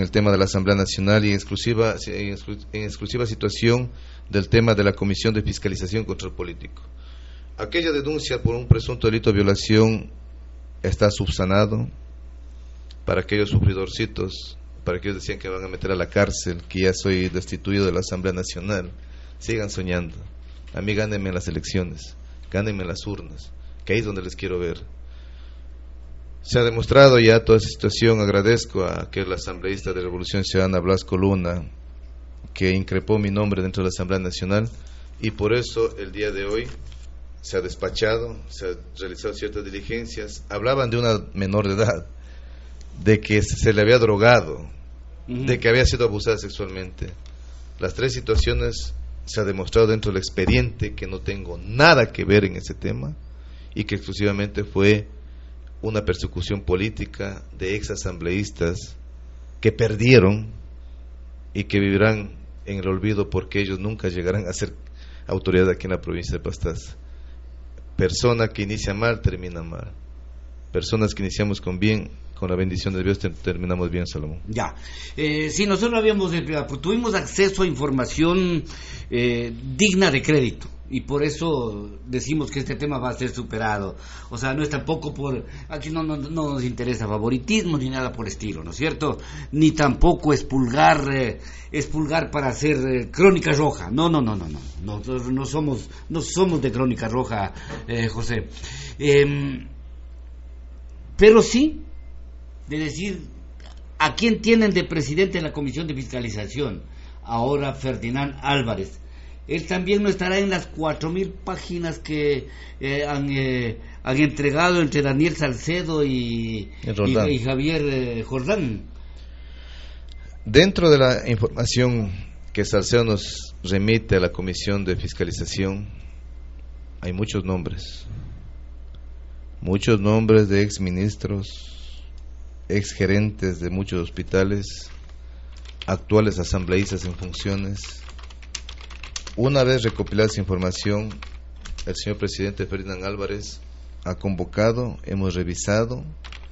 en el tema de la Asamblea Nacional y en exclusiva situación del tema de la Comisión de Fiscalización Control Político. Aquella denuncia por un presunto delito de violación está subsanado. Para aquellos sufridorcitos, para aquellos decían que van a meter a la cárcel, que ya soy destituido de la Asamblea Nacional, sigan soñando. A mí gánenme en las elecciones, gánenme en las urnas, que ahí es donde les quiero ver. Se ha demostrado ya toda esa situación. Agradezco a aquel asambleísta de Revolución Ciudadana, Blasco Luna, que increpó mi nombre dentro de la Asamblea Nacional, y por eso el día de hoy se ha despachado, se han realizado ciertas diligencias. Hablaban de una menor de edad, de que se le había drogado, de que había sido abusada sexualmente. Las tres situaciones se ha demostrado dentro del expediente que no tengo nada que ver en ese tema y que exclusivamente fue una persecución política de ex asambleístas que perdieron y que vivirán en el olvido porque ellos nunca llegarán a ser autoridad aquí en la provincia de Pastaza. Persona que inicia mal, termina mal. Personas que iniciamos con bien, con la bendición de Dios, terminamos bien, Salomón. Ya. Sí, nosotros tuvimos acceso a información digna de crédito, y por eso decimos que este tema va a ser superado. O sea, no es tampoco aquí no nos interesa favoritismo ni nada por el estilo, ¿no es cierto? Ni tampoco expulgar para hacer crónica roja. No. Nosotros no somos de crónica roja, José. Pero sí, de decir, ¿a quién tienen de presidente en la Comisión de Fiscalización? Ahora Ferdinand Álvarez. Él también no estará en las 4.000 páginas que han entregado entre Daniel Salcedo y Javier Jordán. Dentro de la información que Salcedo nos remite a la Comisión de Fiscalización, hay muchos nombres de exministros, exgerentes de muchos hospitales, actuales asambleístas en funciones. Una vez recopilada esa información, el señor presidente Ferdinand Álvarez ha convocado, hemos revisado,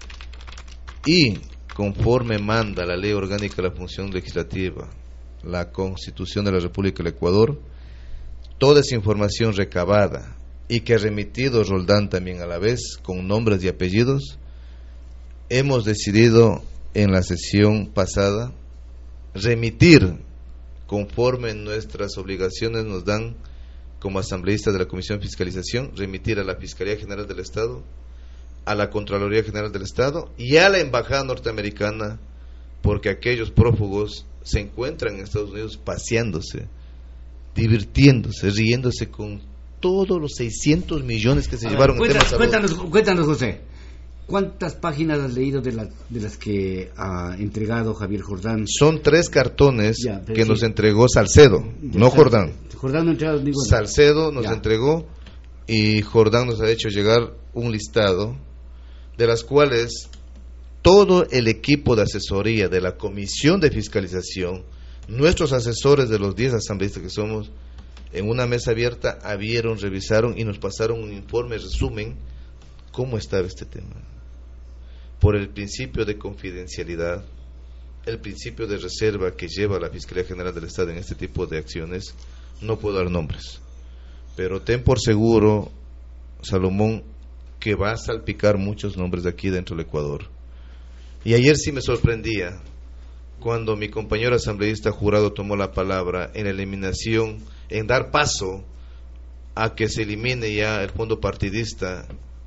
y conforme manda la Ley Orgánica de la Función Legislativa, la Constitución de la República del Ecuador, toda esa información recabada y que ha remitido Roldán también a la vez, con nombres y apellidos, hemos decidido en la sesión pasada remitir, conforme nuestras obligaciones nos dan como asambleístas de la Comisión de Fiscalización, remitir a la Fiscalía General del Estado, a la Contraloría General del Estado y a la Embajada Norteamericana, porque aquellos prófugos se encuentran en Estados Unidos paseándose, divirtiéndose, riéndose con todos los 600 millones que se llevaron en temas. Cuéntanos, José, ¿cuántas páginas has leído de las que ha entregado Javier Jordán? Son 3 cartones que nos entregó Salcedo, no Jordán. Jordán no ha entregado ninguno. Salcedo nos entregó, y Jordán nos ha hecho llegar un listado de las cuales todo el equipo de asesoría de la Comisión de Fiscalización, nuestros asesores de los 10 asambleístas que somos, en una mesa abierta revisaron y nos pasaron un informe resumen cómo estaba este tema. Por el principio de confidencialidad, el principio de reserva que lleva la Fiscalía General del Estado en este tipo de acciones, no puedo dar nombres, pero ten por seguro, Salomón, que va a salpicar muchos nombres de aquí dentro del Ecuador. Y ayer sí me sorprendía cuando mi compañero asambleísta Jurado tomó la palabra en la eliminación, en dar paso a que se elimine ya el fondo partidista.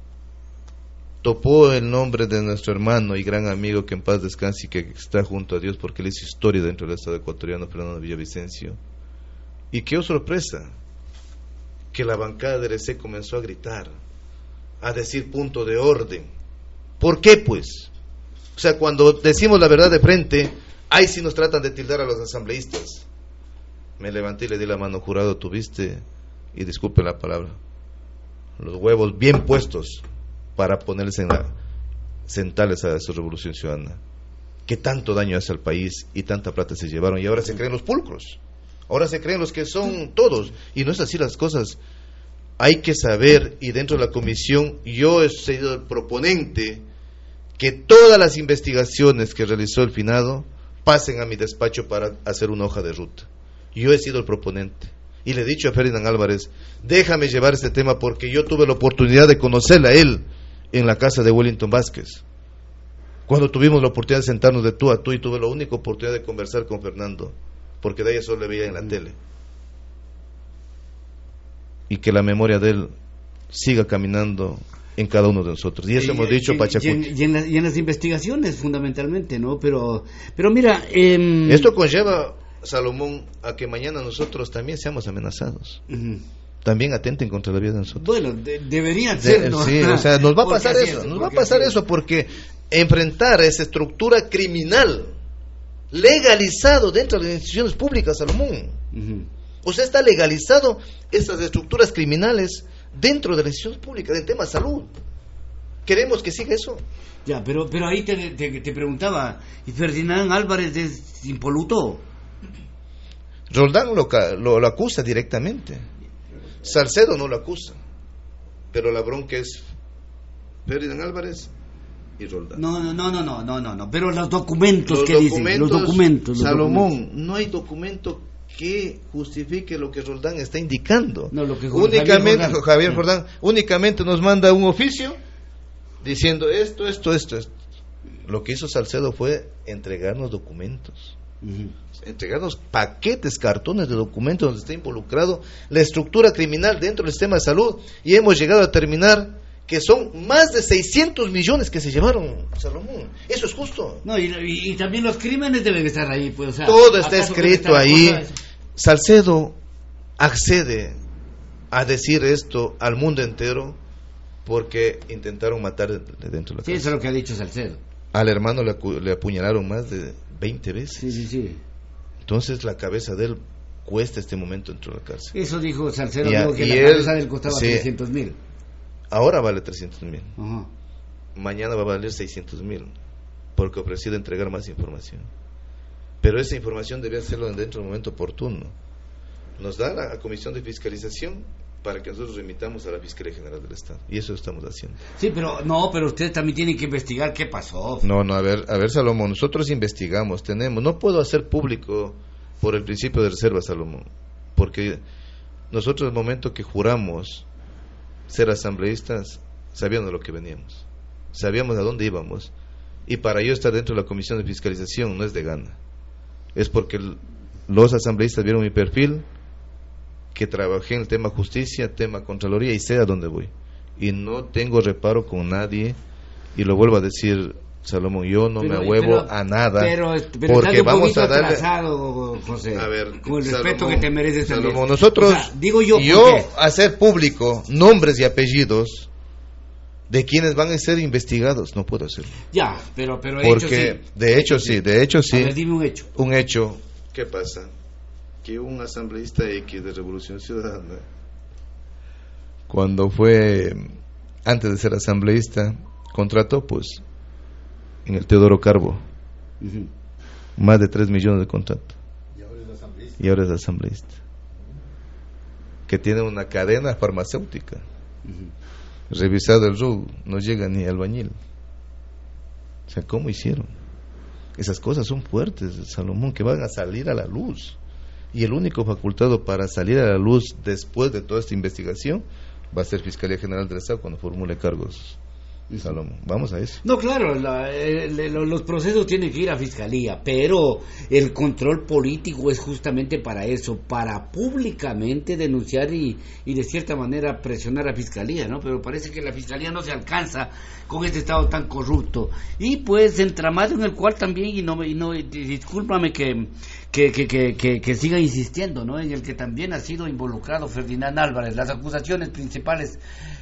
Topó el nombre de nuestro hermano y gran amigo, que en paz descanse y que está junto a Dios porque él hizo historia dentro del Estado ecuatoriano, Fernando Villavicencio. Y qué sorpresa, que la bancada del EC comenzó a gritar, a decir punto de orden. ¿Por qué pues? O sea, cuando decimos la verdad de frente, ahí sí nos tratan de tildar a los asambleístas. Me levanté y le di la mano. Jurado, tuviste, y disculpen la palabra, los huevos bien puestos para ponerse sentarles a su revolución ciudadana, que tanto daño hace al país y tanta plata se llevaron, y ahora se creen los pulcros, ahora se creen los que son todos, y no es así las cosas. Hay que saber, y dentro de la comisión yo he sido el proponente, que todas las investigaciones que realizó el finado pasen a mi despacho para hacer una hoja de ruta. Yo he sido el proponente y le he dicho a Ferdinand Álvarez, déjame llevar este tema porque yo tuve la oportunidad de conocerle a él en la casa de Wellington Vázquez, cuando tuvimos la oportunidad de sentarnos de tú a tú, y tuve la única oportunidad de conversar con Fernando, porque de ahí solo le veía en la tele. Y que la memoria de él siga caminando en cada uno de nosotros. Y eso hemos dicho, Pachacuti. Y en las investigaciones, fundamentalmente, ¿no? Pero mira... Esto conlleva, Salomón, a que mañana nosotros también seamos amenazados. También atenten contra la vida de nosotros. Bueno, deberían ser, ¿no? Sí, o sea, nos va a pasar eso. Nos va a pasar eso porque enfrentar a esa estructura criminal legalizado dentro de las instituciones públicas, Salomón. O sea, está legalizado esas estructuras criminales dentro de las instituciones públicas, en tema de salud. ¿Queremos que siga eso? Ya, pero ahí te preguntaba, ¿y Ferdinand Álvarez es impoluto? Roldán lo acusa directamente. Salcedo no lo acusa. Pero la bronca es Ferdinand Álvarez y Roldán. No. Pero los documentos que dicen, los documentos. Salomón, no hay documento que justifique lo que Roldán está indicando. No, lo que únicamente Javier Jordán únicamente nos manda un oficio diciendo esto. Lo que hizo Salcedo fue entregarnos documentos. Entregarnos paquetes, cartones de documentos donde está involucrado la estructura criminal dentro del sistema de salud, y hemos llegado a terminar que son más de 600 millones que se llevaron, Salomón. Eso es justo. No, y también los crímenes deben estar ahí, pues, o sea, todo está escrito ahí. Salcedo accede a decir esto al mundo entero porque intentaron matar de dentro de la casa. Sí, eso es lo que ha dicho Salcedo. Al hermano le apuñalaron más de 20 veces. Sí. Entonces la cabeza de él cuesta este momento dentro de la cárcel. Eso dijo Salcedo, que la cabeza de él costaba 300,000. Ahora vale 300,000. Mañana va a valer 600,000 porque ha ofrecido entregar más información. Pero esa información debe hacerlo dentro del momento oportuno. Nos da la Comisión de Fiscalización para que nosotros remitamos a la Fiscalía General del Estado. Y eso estamos haciendo. Sí, pero ustedes también tienen que investigar qué pasó. No, a ver, Salomón, nosotros investigamos, no puedo hacer público por el principio de reserva, Salomón, porque nosotros el momento que juramos ser asambleístas, sabíamos de lo que veníamos, sabíamos a dónde íbamos, y para yo estar dentro de la Comisión de Fiscalización no es de gana, es porque los asambleístas vieron mi perfil, que trabajé en el tema justicia, tema contraloría, y sé a dónde voy, y no tengo reparo con nadie, y lo vuelvo a decir, Salomón, yo no me ahuevo a nada, pero porque vamos a darle atrasado, José, a ver, con el respeto que te mereces. Salomón, nosotros, digo yo hacer público nombres y apellidos de quienes van a ser investigados, no puedo hacerlo. Ya, pero porque de hecho sí. A ver, dime un hecho. Un hecho. ¿Qué pasa? Que un asambleísta X de Revolución Ciudadana, cuando fue, antes de ser asambleísta, contrató pues en el Teodoro Carbo más de 3 millones de contrato, y ahora es asambleísta, que tiene una cadena farmacéutica. Revisado el RUG, no llega ni albañil. O sea, ¿cómo hicieron? Esas cosas son fuertes, Salomón, que van a salir a la luz, y el único facultado para salir a la luz después de toda esta investigación va a ser Fiscalía General del Estado cuando formule cargos. Salomón, vamos a eso. No, claro, los procesos tienen que ir a Fiscalía, pero el control político es justamente para eso, para públicamente denunciar y de cierta manera presionar a Fiscalía, ¿no? Pero parece que la Fiscalía no se alcanza con este Estado tan corrupto, y pues entramado en el cual también, y discúlpame que siga insistiendo, ¿no? En el que también ha sido involucrado Ferdinand Álvarez. Las acusaciones principales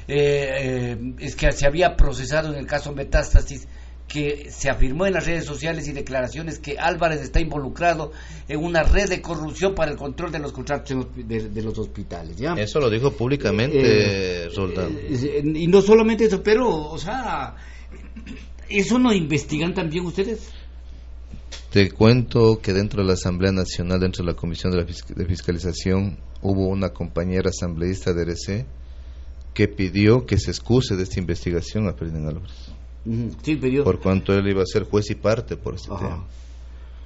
es que se había procesado en el caso Metástasis, que se afirmó en las redes sociales y declaraciones que Álvarez está involucrado en una red de corrupción para el control de los contratos de los hospitales, ¿ya? Eso lo dijo públicamente Roldán. Y no solamente eso, pero, o sea, ¿eso no investigan también ustedes? Te cuento que dentro de la Asamblea Nacional, dentro de la Comisión de Fiscalización, hubo una compañera asambleísta de RC que pidió que se excuse de esta investigación a Ferdinand Álvarez. Sí, pidió. Por cuanto él iba a ser juez y parte por este tema.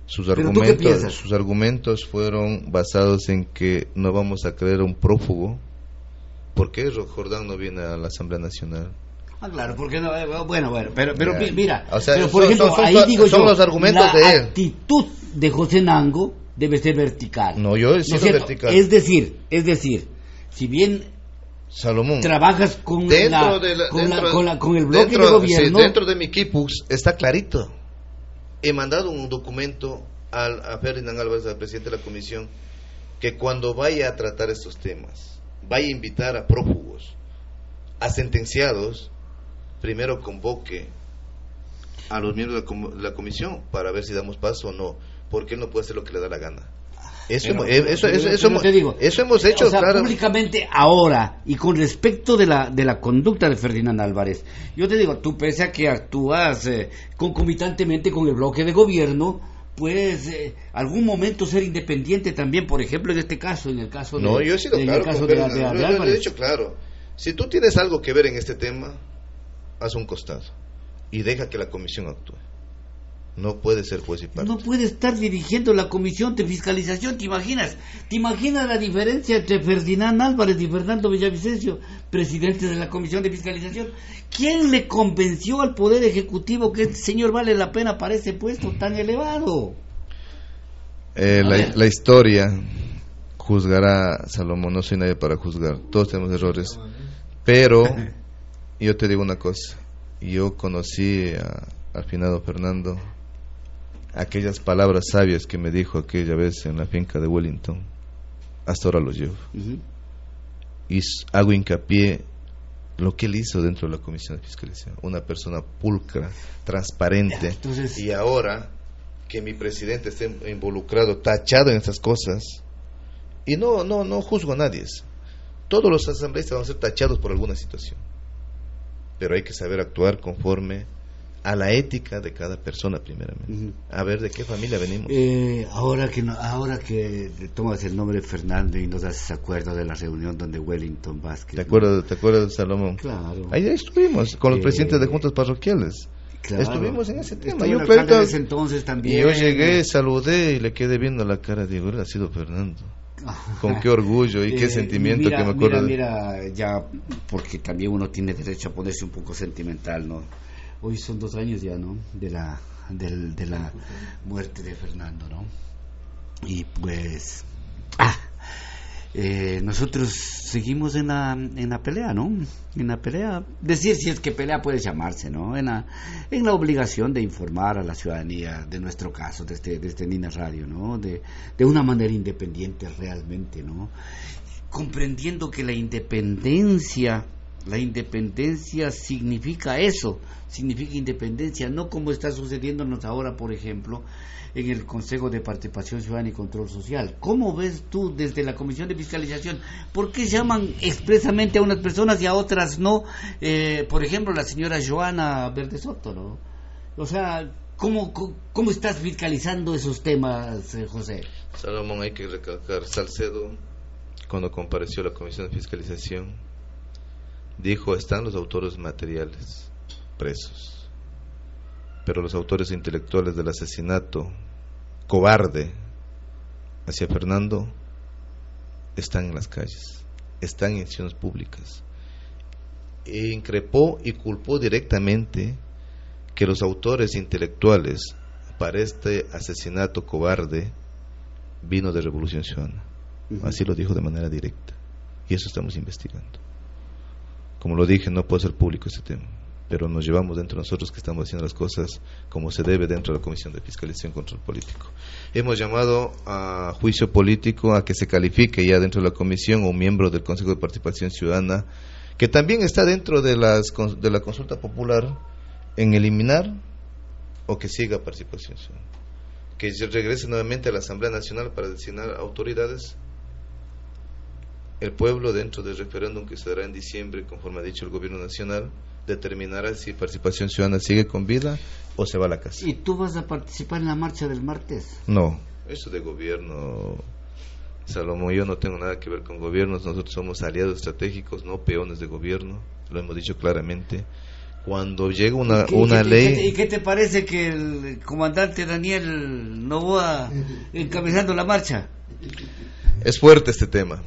¿Pero tú qué piensas? Sus argumentos fueron basados en que no vamos a creer un prófugo. ¿Por qué Jordán no viene a la Asamblea Nacional? Claro, porque no, bueno, pero Ya. mira, O sea, pero por ejemplo, ahí digo son yo, los argumentos la de él. actitud de José Nango debe ser vertical. No, yo he sido ¿No es cierto? vertical. Es decir, si bien Salomón, trabajas con el bloque dentro, de gobierno, sí, dentro de mi equipus está clarito. He mandado un documento a Ferdinand Álvarez, al presidente de la comisión, que cuando vaya a tratar estos temas, vaya a invitar a prófugos, a sentenciados, primero convoque a los miembros de la comisión para ver si damos paso o no, porque él no puede hacer lo que le da la gana. Eso hemos hecho, o sea, claro. públicamente ahora, y con respecto de la conducta de Ferdinand Álvarez, yo te digo, tú pese a que actúas concomitantemente con el bloque de gobierno, puedes algún momento ser independiente también, por ejemplo, en este caso, en el caso No, yo he sido claro con Ferdinand, de Álvarez. he dicho claro. Si tú tienes algo que ver en este tema, haz un costado y deja que la comisión actúe. No puede ser juez y parte. No puede estar dirigiendo la comisión de fiscalización, ¿te imaginas? ¿Te imaginas la diferencia entre Ferdinand Álvarez y Fernando Villavicencio, presidentes de la comisión de fiscalización? ¿Quién le convenció al Poder Ejecutivo que este señor vale la pena para ese puesto tan elevado? La historia juzgará, Salomón, no soy nadie para juzgar, todos tenemos errores, pero yo te digo una cosa, yo conocí al finado Fernando, aquellas palabras sabias que me dijo aquella vez en la finca de Wellington, hasta ahora los llevo. Y hago hincapié lo que él hizo dentro de la comisión de fiscalización, una persona pulcra, transparente. Entonces, y ahora que mi presidente esté involucrado, tachado en estas cosas, y no juzgo a nadie, todos los asambleístas van a ser tachados por alguna situación, pero hay que saber actuar conforme a la ética de cada persona primeramente. A ver de qué familia venimos. Ahora que tomas el nombre de Fernando y nos haces acuerdo de la reunión donde Wellington Vázquez. ¿Te acuerdas, Salomón? Claro. Ahí estuvimos con los presidentes de juntas parroquiales. Claro. Estuvimos en ese tema. Yo en ese entonces también. Y yo llegué, saludé y le quedé viendo la cara. Digo, él ha sido Fernando. Con qué orgullo y qué sentimiento que me acuerdo. Mira, ya, porque también uno tiene derecho a ponerse un poco sentimental, ¿no? Hoy son 2 años ya, ¿no? De la muerte de Fernando, ¿no? Y pues nosotros seguimos en la pelea, ¿no? En la pelea, decir si es que pelea puede llamarse, ¿no? En la obligación de informar a la ciudadanía de nuestro caso, de este Nina Radio, ¿no? De una manera independiente realmente, ¿no? Comprendiendo que la independencia significa eso, significa independencia, no como está sucediéndonos ahora, por ejemplo, en el Consejo de Participación Ciudadana y Control Social. ¿Cómo ves tú desde la Comisión de Fiscalización? ¿Por qué llaman expresamente a unas personas y a otras no? Por ejemplo, la señora Joana Verde Soto, ¿no? O sea, ¿cómo estás fiscalizando esos temas, José? Salomón, hay que recalcar, Salcedo, cuando compareció a la Comisión de Fiscalización, dijo, están los autores materiales presos, pero los autores intelectuales del asesinato cobarde hacia Fernando están en las calles, están en instituciones públicas. E increpó y culpó directamente que los autores intelectuales para este asesinato cobarde vino de Revolución Ciudadana. Así lo dijo de manera directa, y eso estamos investigando. Como lo dije, no puede ser público este tema, pero nos llevamos dentro de nosotros que estamos haciendo las cosas como se debe dentro de la Comisión de Fiscalización y Control Político. Hemos llamado a juicio político a que se califique ya dentro de la comisión un miembro del Consejo de Participación Ciudadana que también está dentro de la consulta popular en eliminar o que siga participación ciudadana, que regrese nuevamente a la Asamblea Nacional para designar autoridades. El pueblo, dentro del referéndum que se dará en diciembre, conforme ha dicho el gobierno nacional, determinará si Participación Ciudadana sigue con vida o se va a la casa. ¿Y tú vas a participar en la marcha del martes? No, eso de gobierno, Salomón, yo no tengo nada que ver con gobiernos. Nosotros somos aliados estratégicos, no peones de gobierno, lo hemos dicho claramente. cuando llega una ley... ¿Y qué te parece que el comandante Daniel Noboa encabezando la marcha? Es fuerte este tema.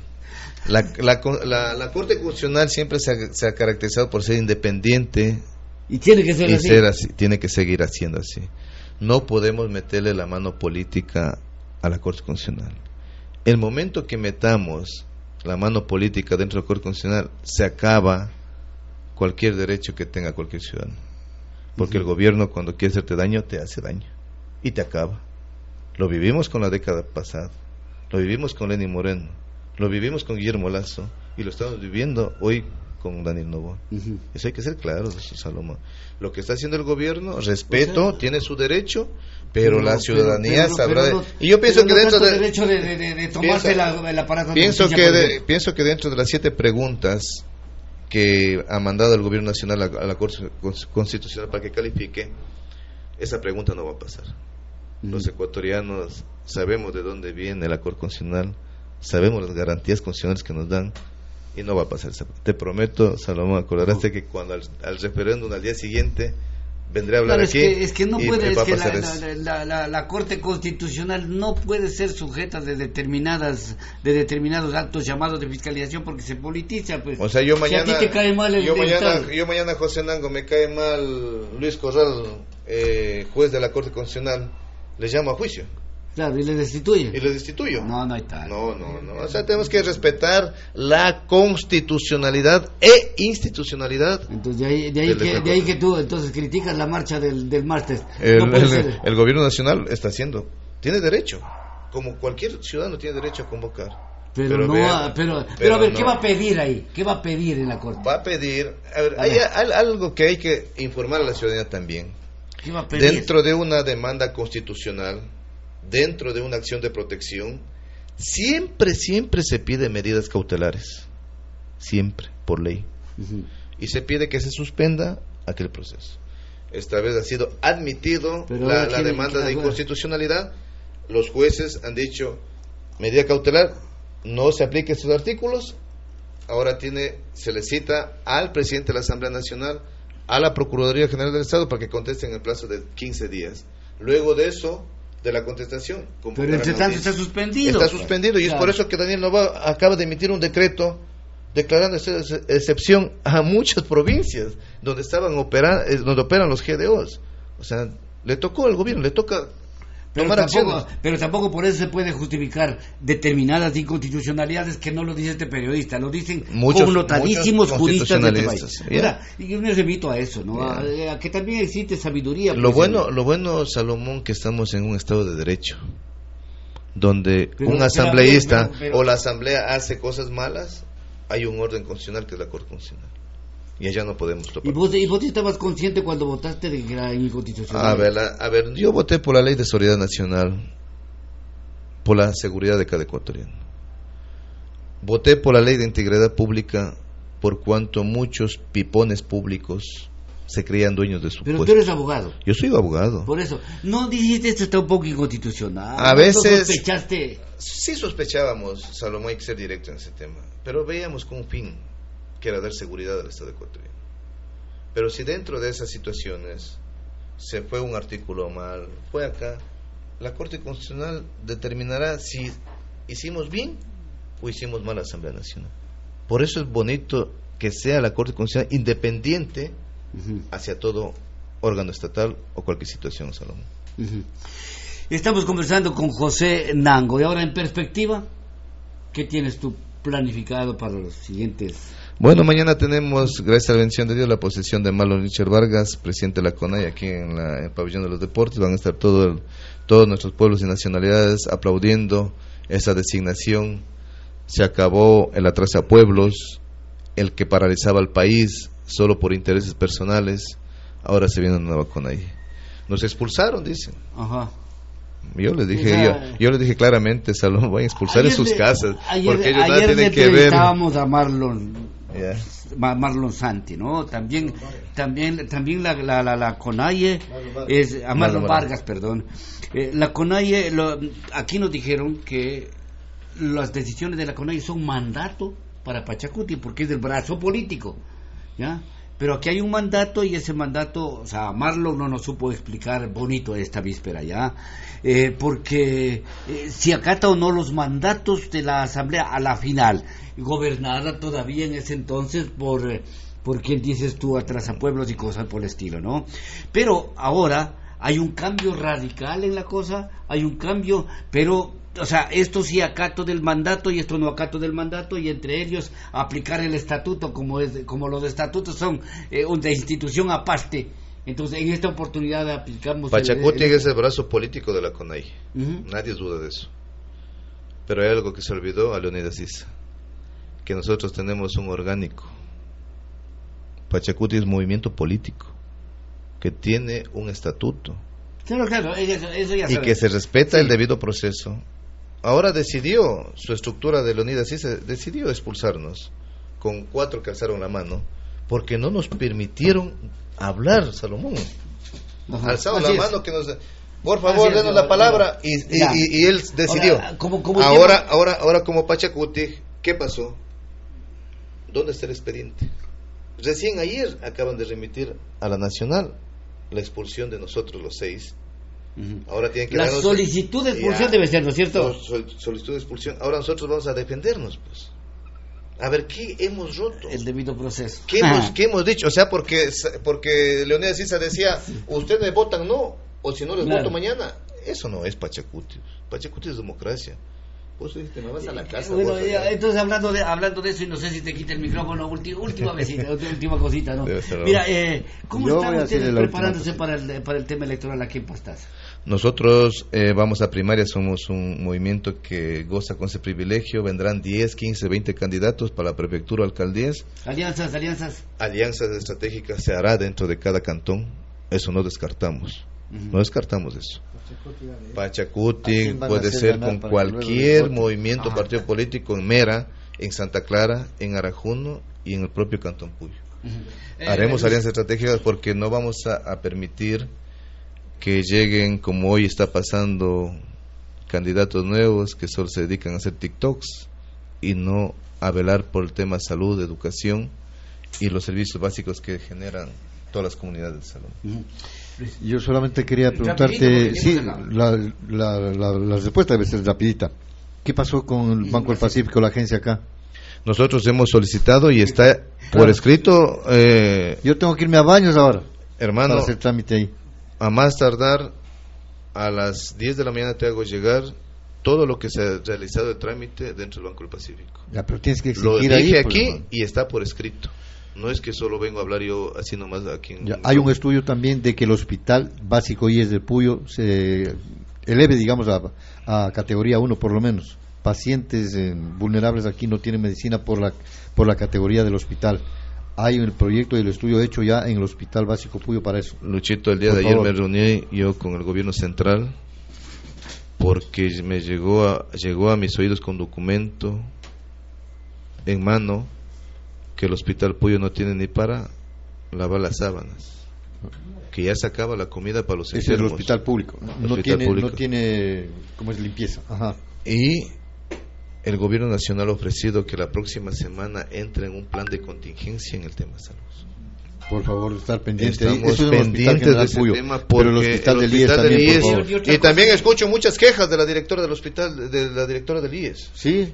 La Corte Constitucional siempre se ha caracterizado por ser independiente y tiene que ser así. Tiene que seguir haciendo así. No podemos meterle la mano política a la Corte Constitucional. El momento que metamos la mano política dentro de la Corte Constitucional, se acaba cualquier derecho que tenga cualquier ciudadano, porque el gobierno, cuando quiere hacerte daño, te hace daño y te acaba. Lo vivimos con la década pasada, lo vivimos con Lenín Moreno, lo vivimos con Guillermo Lazo y lo estamos viviendo hoy con Daniel Noboa. Eso hay que ser claro, Salomón. Lo que está haciendo el gobierno, respeto, tiene su derecho, pero la ciudadanía sabrá. Y yo pienso que dentro del derecho de tomarse el aparato, pienso que dentro de las 7 preguntas que ha mandado el gobierno nacional a la Corte Constitucional para que califique, esa pregunta no va a pasar. Los ecuatorianos sabemos de dónde viene la Corte Constitucional, sabemos las garantías constitucionales que nos dan, y no va a pasar. Te prometo, Salomón, acordarás que cuando al referéndum al día siguiente vendré a hablar aquí. Es que no puede, es que la Corte Constitucional no puede ser sujeta de determinados actos llamados de fiscalización porque se politiza, pues. O sea, yo mañana, si a ti te cae mal yo mañana José Nango, me cae mal Luis Corral, juez de la Corte Constitucional, le llamo a juicio. Claro, y le destituye. Y le destituyo. No hay tal. No. O sea, tenemos que respetar la constitucionalidad e institucionalidad. Entonces, de ahí que tú entonces criticas la marcha del martes. El gobierno nacional está haciendo, tiene derecho, como cualquier ciudadano tiene derecho a convocar. Pero a ver, ¿qué va a pedir ahí? ¿Qué va a pedir en la Corte? Va a pedir, hay algo que hay que informar a la ciudadanía también. ¿Qué va a pedir? Dentro de una demanda constitucional, dentro de una acción de protección, siempre se pide medidas cautelares, siempre, por ley. Y se pide que se suspenda aquel proceso. Esta vez ha sido admitido la demanda de inconstitucionalidad. Los jueces han dicho, medida cautelar, no se aplique estos artículos. Ahora se le cita al presidente de la Asamblea Nacional, a la Procuraduría General del Estado, para que contesten en el plazo de 15 días. Luego de eso, de la contestación. Pero entre tanto está suspendido. Está suspendido, y es por eso que Daniel Noboa acaba de emitir un decreto declarando excepción a muchas provincias donde donde operan los GDOs. O sea, le tocó al gobierno, le toca tomar acciones. Pero tampoco por eso se puede justificar determinadas inconstitucionalidades que no lo dice este periodista, lo dicen connotadísimos juristas de este país. Ahora, yo me remito a eso, ¿no? A que también existe sabiduría. Lo bueno, Salomón, que estamos en un estado de derecho, donde un asambleísta o la asamblea hace cosas malas, hay un orden constitucional que es la Corte Constitucional. Y allá no podemos topar. ¿Y vos estabas consciente cuando votaste de que era inconstitucional? A ver, yo voté por la Ley de Seguridad Nacional, por la seguridad de cada ecuatoriano. Voté por la Ley de Integridad Pública, por cuanto muchos pipones públicos se creían dueños de su puesto. Pero tú eres abogado. Yo soy abogado. Por eso, no dijiste esto está un poco inconstitucional. A veces sospechaste. Sí sospechábamos, Salomón, hay que ser directo en ese tema, pero veíamos con un fin, que era dar seguridad al Estado ecuatoriano. Pero si dentro de esas situaciones se fue un artículo mal, fue acá, la Corte Constitucional determinará si hicimos bien o hicimos mal a la Asamblea Nacional. Por eso es bonito que sea la Corte Constitucional independiente hacia todo órgano estatal o cualquier situación, Salomón. Estamos conversando con José Nango. Y ahora, en perspectiva, ¿qué tienes tú planificado para los siguientes? Bueno, mañana tenemos, gracias a la bendición de Dios, la posesión de Marlon Richard Vargas, presidente de la CONAIE, aquí en el pabellón de los deportes. Van a estar todos nuestros pueblos y nacionalidades aplaudiendo esa designación. Se acabó el atraso a pueblos, el que paralizaba al país solo por intereses personales. Ahora se viene una nueva CONAIE. Nos expulsaron, dicen. Ajá. Yo les dije claramente, Salomón, van a expulsar en sus casas, porque ellos nada tienen que ver. Estábamos a Marlon Santi, ¿no? También la CONAIE es a Marlon Vargas, perdón. La CONAIE, aquí nos dijeron que las decisiones de la CONAIE son mandato para Pachacuti, porque es del brazo político, ¿ya? Pero aquí hay un mandato y ese mandato, o sea, Marlon no nos supo explicar bonito esta víspera ya, porque si acata o no los mandatos de la Asamblea a la final, gobernada todavía en ese entonces por quien dices tú, atrasapueblos y cosas por el estilo, ¿no? Pero ahora hay un cambio radical en la cosa, hay un cambio, pero, o sea, esto sí acato del mandato y esto no acato del mandato, y entre ellos aplicar el estatuto como los estatutos son una institución aparte. Entonces, en esta oportunidad aplicamos... Pachacuti es el brazo político de la CONAI, nadie duda de eso. Pero hay algo que se olvidó a Leonidas Issa, que nosotros tenemos un orgánico. Pachacuti es movimiento político que tiene un estatuto, claro, eso ya y sabe. que se respeta el debido proceso. Ahora decidió, su estructura de Leonidas Issa decidió expulsarnos con 4 que alzaron la mano porque no nos permitieron hablar, Salomón. Alzaron la mano que nos... Por favor, denos la palabra, y él decidió. Ahora como Pachacuti, ¿qué pasó? ¿Dónde está el expediente? Recién ayer acaban de remitir a la Nacional la expulsión de nosotros los 6. Ahora tienen que la solicitud de expulsión debe ser, ¿no es cierto? Solicitud de expulsión. Ahora nosotros vamos a defendernos, pues. A ver, ¿qué hemos roto? El debido proceso. ¿Qué hemos dicho? O sea, porque Leonidas Issa decía, ustedes me votan no, o si no les voto mañana. Eso no es Pachacuti. Pachacuti es democracia. Vos dijiste, me vas a la casa. Bueno, entonces hablando de eso, y no sé si te quita el micrófono, última cosita, ¿no? Mira, ¿cómo están ustedes preparándose para el tema electoral aquí en Pastaza? Nosotros vamos a primarias, somos un movimiento que goza con ese privilegio. Vendrán 10, 15, 20 candidatos para la prefectura o alcaldías. Alianzas estratégicas se hará dentro de cada cantón. Eso no descartamos. No descartamos eso. Pachacuti puede ser con cualquier movimiento, partido político en Mera, en Santa Clara, en Arajuno y en el propio Cantón Puyo. Haremos alianzas estratégicas porque no vamos a permitir que lleguen, como hoy está pasando, candidatos nuevos que solo se dedican a hacer TikToks y no a velar por el tema salud, educación y los servicios básicos que generan todas las comunidades de salud. Yo solamente quería preguntarte, sí, la respuesta debe ser rapidita. ¿Qué pasó con el Banco del Pacífico, la agencia acá? Nosotros hemos solicitado y está por escrito. Yo tengo que irme a Baños ahora, hermano, para hacer trámite ahí. A más tardar a las 10 de la mañana te hago llegar todo lo que se ha realizado de trámite dentro del Banco del Pacífico. Ya, pero tienes que exigir lo dije ahí, aquí, pues, y está por escrito. No es que solo vengo a hablar yo así nomás aquí. Hay un estudio también de que el Hospital Básico IES del Puyo se eleve, digamos, a categoría 1 por lo menos. Pacientes vulnerables aquí no tienen medicina por la categoría del hospital. Hay un proyecto y el estudio hecho ya en el Hospital Básico Puyo para eso. Luchito, el día de ayer me reuní yo con el gobierno central porque me llegó a mis oídos con documento en mano que el Hospital Puyo no tiene ni para lavar las sábanas, que ya se acaba la comida para los enfermos. Es el hospital público, no tiene ¿cómo es? Limpieza. Ajá. Y el gobierno nacional ha ofrecido que la próxima semana entre en un plan de contingencia en el tema de salud. Por favor, estar pendiente. Estamos pendientes de ese tema porque pero el hospital del IES también, por favor. Y también escucho muchas quejas de la directora del hospital, de la directora del IES. Sí,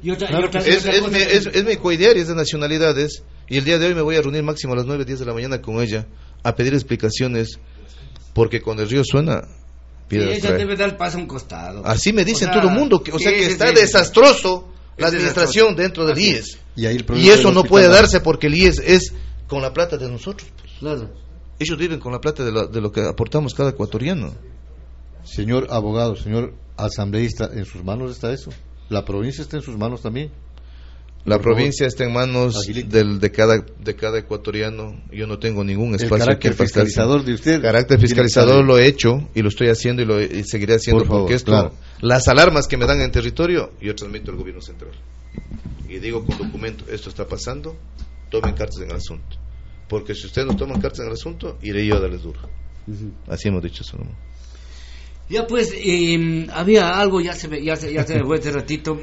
es mi coidiaria, es de nacionalidades, y el día de hoy me voy a reunir máximo a las 9, 10 de la mañana con ella a pedir explicaciones, porque cuando el río suena, ella debe dar paso a un costado. Así me dicen todo el mundo, que está desastroso la administración dentro del IES. Y eso no puede darse porque el IES es con la plata de nosotros. Claro. Ellos viven con la plata de lo que aportamos cada ecuatoriano. Señor abogado, señor asambleísta, ¿en sus manos está eso? ¿La provincia está en sus manos también? La provincia está en manos de cada ecuatoriano. Yo no tengo ningún espacio. El carácter fiscalizador de usted. Carácter fiscalizador lo he hecho y lo estoy haciendo y seguiré haciendo, porque esto, las alarmas que me dan en territorio, yo transmito al gobierno central. Y digo con documento, esto está pasando, tomen cartas en el asunto. Porque si ustedes no toman cartas en el asunto, iré yo a darles duro. Así hemos dicho eso, ¿no? Ya pues, había algo, ya se me fue hace ratito,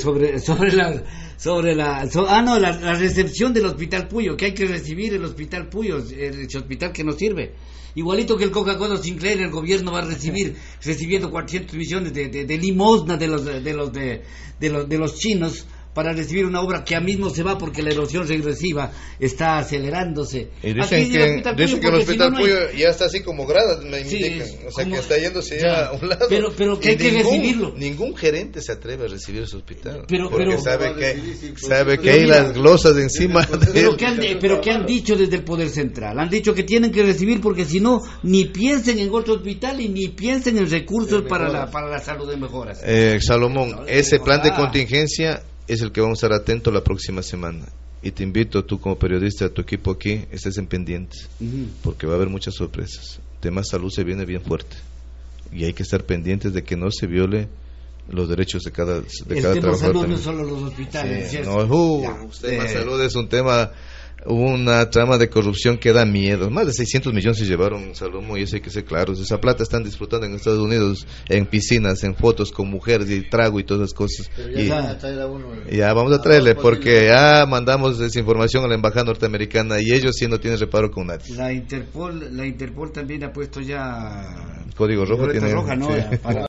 la recepción del Hospital Puyo, que hay que recibir el Hospital Puyo, ese hospital que nos sirve. Igualito que el Coca-Cola Sinclair, el gobierno va a recibiendo 400 millones de limosna de los chinos, para recibir una obra que a mismo se va porque la erosión regresiva está acelerándose. Y dicen que el Hospital Puyo ya está así como gradas, me indican. O sea, que está yéndose ya a un lado. Pero que hay que recibirlo. Ningún gerente se atreve a recibir ese hospital. Porque sabe que hay las glosas encima. Pero ¿qué han dicho desde el Poder Central? Han dicho que tienen que recibir porque si no, ni piensen en otro hospital y ni piensen en recursos para la salud de mejoras. Salomón, ese plan de contingencia es el que vamos a estar atentos la próxima semana. Y te invito, tú como periodista, a tu equipo aquí, estés en pendientes, porque va a haber muchas sorpresas. El tema salud se viene bien fuerte y hay que estar pendientes de que no se viole los derechos de cada trabajador. El tema salud no es solo los hospitales. Sí, el tema salud es un tema, una trama de corrupción que da miedo. Más de 600 millones se llevaron, Salomón, y eso hay que ser claros. Esa plata están disfrutando en Estados Unidos, en piscinas, en fotos con mujeres y trago y todas esas cosas. Ya vamos a traerle, porque ya mandamos esa información a la embajada norteamericana y ellos sí no tienen reparo con nadie. La Interpol también ha puesto ya código rojo, roja, ¿no? Sí. Para